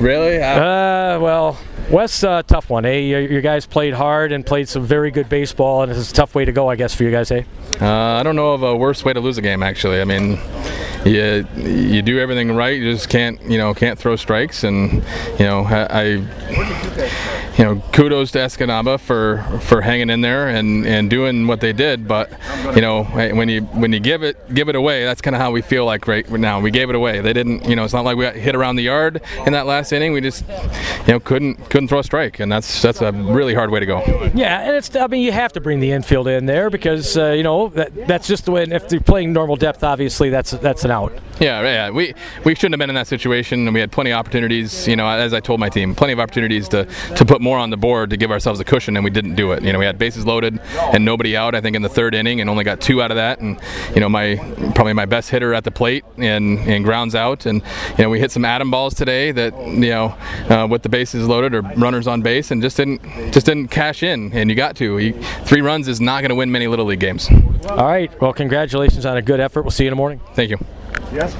Really? Well, Wes, tough one, eh? Your guys played hard and played some very good baseball, and it's a tough way to go, I guess, for you guys, eh? I don't know of a worse way to lose a game, actually. I mean, you do everything right, you just can't throw strikes, and kudos to Escanaba for hanging in there and doing what they did. But when you give it away, that's kind of how we feel like right now. We gave it away. They didn't. It's not like we got hit around the yard in that last inning. We just couldn't throw a strike, and that's a really hard way to go. Yeah, and you have to bring the infield in there because that's just the way. And if they're playing normal depth, obviously that's an out. Yeah. We shouldn't have been in that situation, and we had plenty of opportunities. As I told my team, plenty of opportunities to put more on the board to give ourselves a cushion, and we didn't do it. We had bases loaded and nobody out, I think, in the third inning, and only got 2 out of that. And probably my best hitter at the plate and grounds out. And we hit some atom balls today that with the bases loaded or runners on base, and just didn't cash in. And you got to 3 runs is not going to win many Little League games. All right. Well, congratulations on a good effort. We'll see you in the morning. Thank you. Yes.